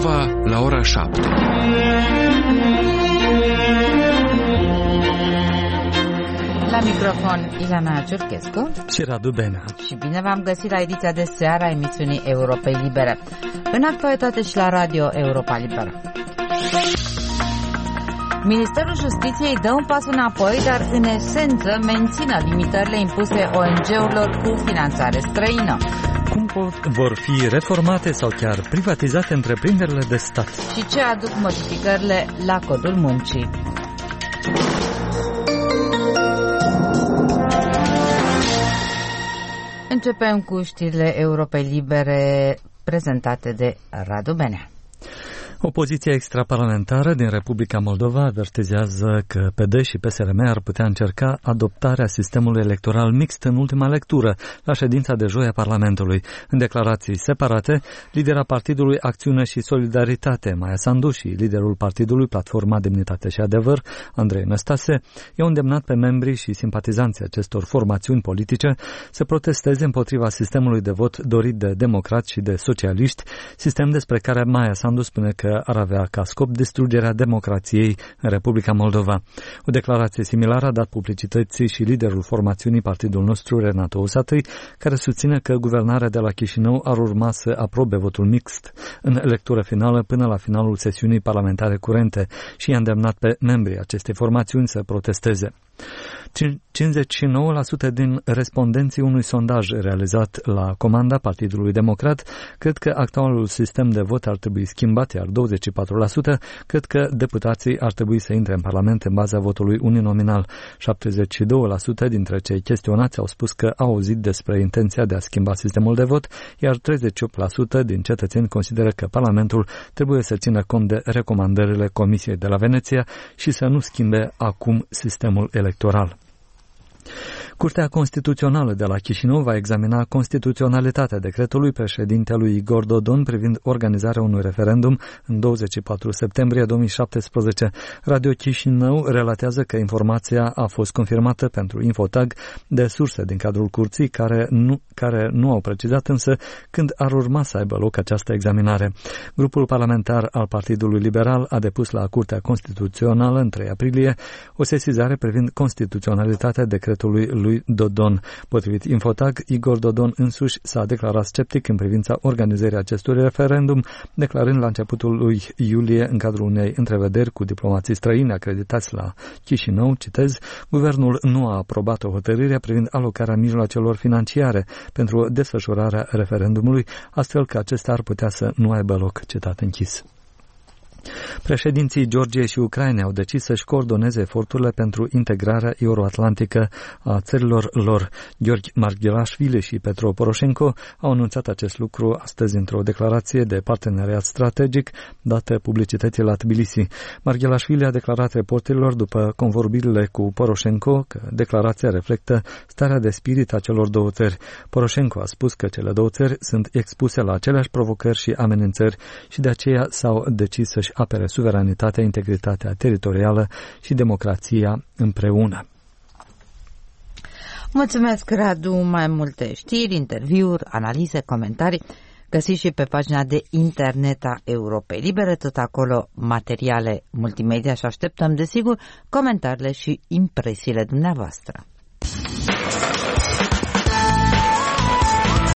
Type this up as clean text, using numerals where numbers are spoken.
Moldova la ora 7. La microfon Ilana Ciurchescu și Radu Benea. Și bine v-am găsit la ediția de seară a emisiunii Europei Libere. În actualitate și la Radio Europa Liberă. Ministerul Justiției dă un pas înapoi, dar în esență menține limitările impuse ONG-urilor cu finanțare străină. Cum vor fi reformate sau chiar privatizate întreprinderile de stat? Și ce aduc modificările la Codul Muncii? Începem cu știrile Europei Libere prezentate de Radu Benea. Opoziția extraparlamentară din Republica Moldova avertizează că PD și PSRM ar putea încerca adoptarea sistemului electoral mixt în ultima lectură, la ședința de joi a Parlamentului. În declarații separate, lidera Partidului Acțiune și Solidaritate, Maia Sandu, și liderul Partidului Platforma Demnitate și Adevăr, Andrei Năstase, i-au îndemnat pe membrii și simpatizanții acestor formațiuni politice să protesteze împotriva sistemului de vot dorit de democrați și de socialiști, sistem despre care Maia Sandu spune că ar avea ca scop distrugerea democrației în Republica Moldova. O declarație similară a dat publicității și liderul formațiunii Partidul Nostru, Renato Usatăi, care susține că guvernarea de la Chișinău ar urma să aprobe votul mixt în lectură finală până la finalul sesiunii parlamentare curente și i-a îndemnat pe membrii acestei formațiuni să protesteze. 59% din respondenții unui sondaj realizat la comanda Partidului Democrat cred că actualul sistem de vot ar trebui schimbat, iar 24% cred că deputații ar trebui să intre în Parlament în baza votului uninominal. 72% dintre cei chestionați au spus că au auzit despre intenția de a schimba sistemul de vot, iar 38% din cetățeni consideră că Parlamentul trebuie să țină cont de recomandările Comisiei de la Veneția și să nu schimbe acum sistemul electoral. Curtea Constituțională de la Chișinău va examina constituționalitatea decretului președintelui Igor Dodon privind organizarea unui referendum în 24 septembrie 2017. Radio Chișinău relatează că informația a fost confirmată pentru Infotag de surse din cadrul curții care nu au precizat însă când ar urma să aibă loc această examinare. Grupul parlamentar al Partidului Liberal a depus la Curtea Constituțională în 3 aprilie o sesizare privind constituționalitatea decretului lui Dodon. Potrivit Infotag, Igor Dodon însuși s-a declarat sceptic în privința organizării acestui referendum, declarând la începutul lui iulie, în cadrul unei întrevederi cu diplomații străini acreditați la Chișinău, citez, guvernul nu a aprobat o hotărâre privind alocarea mijloacelor financiare pentru desfășurarea referendumului, astfel că acesta ar putea să nu aibă loc, citat închis. Președinții Georgiei și Ucrainei au decis să-și coordoneze eforturile pentru integrarea euroatlantică a țărilor lor. Georgi Marghelashvili și Petro Poroșenko au anunțat acest lucru astăzi într-o declarație de parteneriat strategic dată publicității la Tbilisi. Marghelashvili a declarat reporterilor după convorbirile cu Poroșenko că declarația reflectă starea de spirit a celor două țări. Poroșenko a spus că cele două țări sunt expuse la aceleași provocări și amenințări și de aceea s-au decis să-și apere suveranitatea, integritatea teritorială și democrația împreună. Mulțumesc, Radu. Mai multe știri, interviuri, analize, comentarii găsiți și pe pagina de internet a Europei Libere, tot acolo materiale multimedia și așteptăm, desigur, comentariile și impresiile dumneavoastră.